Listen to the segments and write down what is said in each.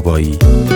زیبایی.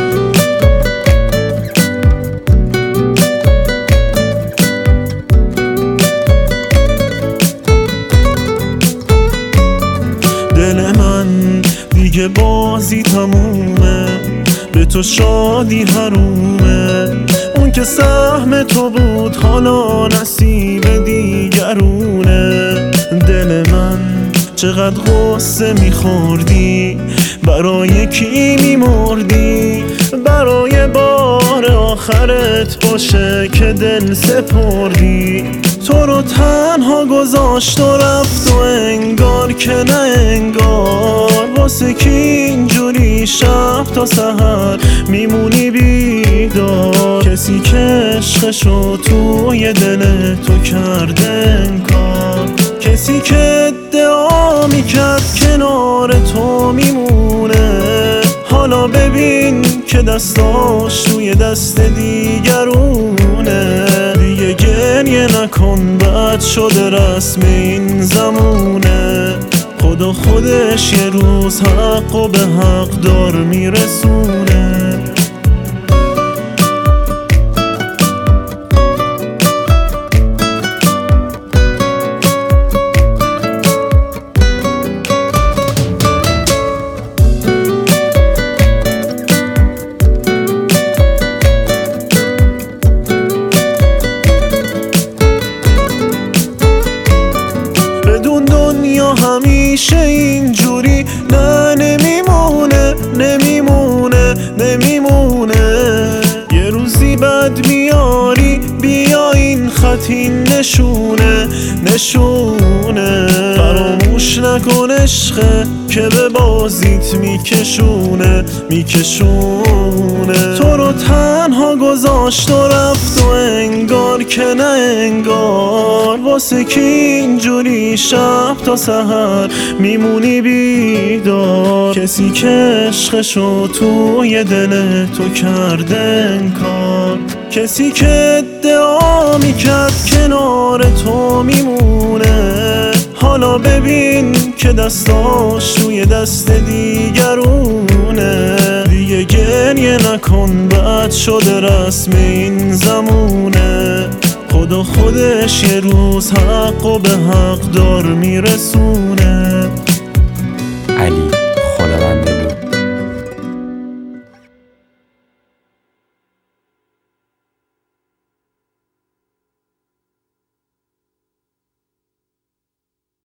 دل من دیگه بازی تمومه، به تو شادی حرومه. اون که سهم تو بود حالا نصیب دیگرونه. دل من چقدر غصه میخوردی، برای کی میمردی؟ برای بار آخرت باشه که دل سپردی. تو رو تنها گذاشت و رفت و انگار که نه انگار، واسه کی اینجوری شب تا سحر میمونی بیدار؟ کسی که عشقشو توی دل تو کرده انکار، کسی که ادعا میکرد کنار تو میمونه، حالا ببین که دستاش توی دست دیگرونه. دیگه گریه نکن، بد شده رسم این زمونه. خدا خودش یه روز حقو به حق دار میرسونه. دنیا همیشه اینجوری نه، نمیمونه نمیمونه نمیمونه. یه روزی بد میاری، بیا این خط این نشونه نشونه. فراموش نکن عشقه که به بازیت میکشونه میکشونه. تو رو تنها گذاشت و رفت و انگار که نه انگار، واسه کی اینجوری شب تا سحر میمونی بیدار؟ کسی که عشقشو توی دل تو کرده انکار، کسی که ادعا میکرد کنار تو میمونه، حالا ببین که دستاش توی دست دیگرونه. دیگه گریه نکن، بد شده رسم این زمونه. خدا خودش یه روز حقو به حق دار میرسونه. علی